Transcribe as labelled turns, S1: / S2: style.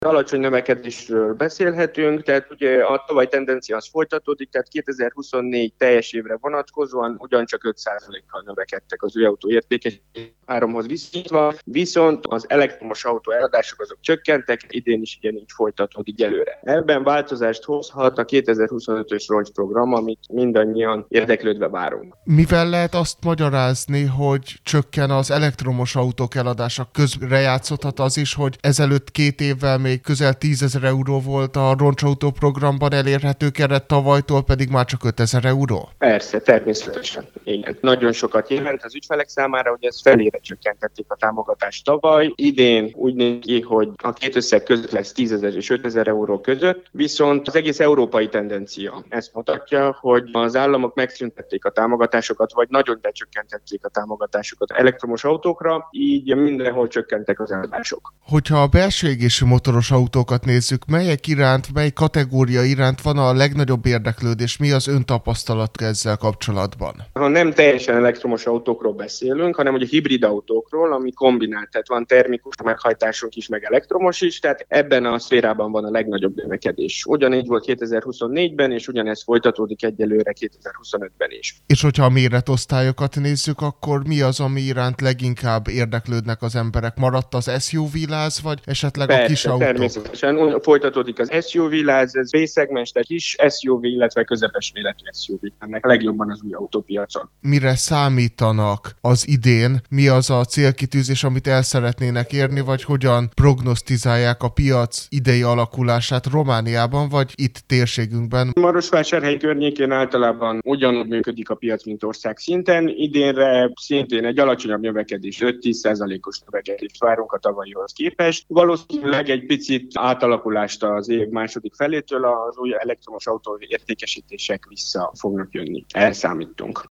S1: Alacsony növekedésről beszélhetünk, tehát ugye a tavaly tendencia az folytatódik, tehát 2024 teljes évre vonatkozóan ugyancsak 5%-kal növekedtek az új autó értékes áramhoz viszonyítva, viszont az elektromos autó eladások azok csökkentek, idén is ugyanígy folytatódik előre. Ebben változást hozhat a 2025-ös roncsprogram, amit mindannyian érdeklődve várunk.
S2: Mivel lehet azt magyarázni, hogy csökken az elektromos autók eladása? Közrejátszódhat az is, hogy ezelőtt 2 évvel még közel 10 000 euró volt a roncsautó programban elérhető keret, tavalytól pedig már csak 5 000 euró?
S1: Persze, természetesen. Igen. Nagyon sokat jelent az ügyfelek számára, hogy ez felére csökkentették a támogatást tavaly. Idén úgy néz ki, hogy a két összeg között lesz 10 000 és 5 000 euró között, viszont az egész európai tendencia ezt mutatja, hogy az államok megszüntették a támogatásokat, vagy nagyon becsökkentették a támogatásokat elektromos autókra, így mindenhol csökkentek az eladások.
S2: Hogyha a belső égésű motoros autókat nézzük, melyek iránt, mely kategória iránt van a legnagyobb érdeklődés? Mi az ön tapasztalat ezzel kapcsolatban?
S1: Ha nem teljesen elektromos autókról beszélünk, hanem ugye hibrid autókról, ami kombinált, tehát van termikus meghajtásunk is, meg elektromos is, tehát ebben a szférában van a legnagyobb növekedés. Ugyanígy volt 2024-ben, és ugyanez folytatódik egyelőre 2025-ben is.
S2: És hogyha a méretosztályokat nézzük, akkor mi az, ami iránt leginkább érdeklődnek az emberek? Maradt az SUV-láz, vagy esetleg a kis autók?
S1: Természetesen folytatódik az SUV-láz, ez B-szegmens, tehát kis SUV, illetve közepes méretű SUV. Ennek legjobban az új autópiacon.
S2: Mire számítanak az idén? Mi az a célkitűzés, amit el szeretnének érni, vagy hogyan prognosztizálják a piac idei alakulását Romániában, vagy itt térségünkben?
S1: Marosvásárhely környékén általában ugyanúgy működik a piac, mint ország szinten. Idénre szintén egy alacsonyabb növekedés, 5-10%-os növekedést várunk a tavalyihoz képest. Valószínűleg egy picit átalakulást az év második felétől az új elektromos autó értékesítések vissza fognak jönni. Elszámítunk.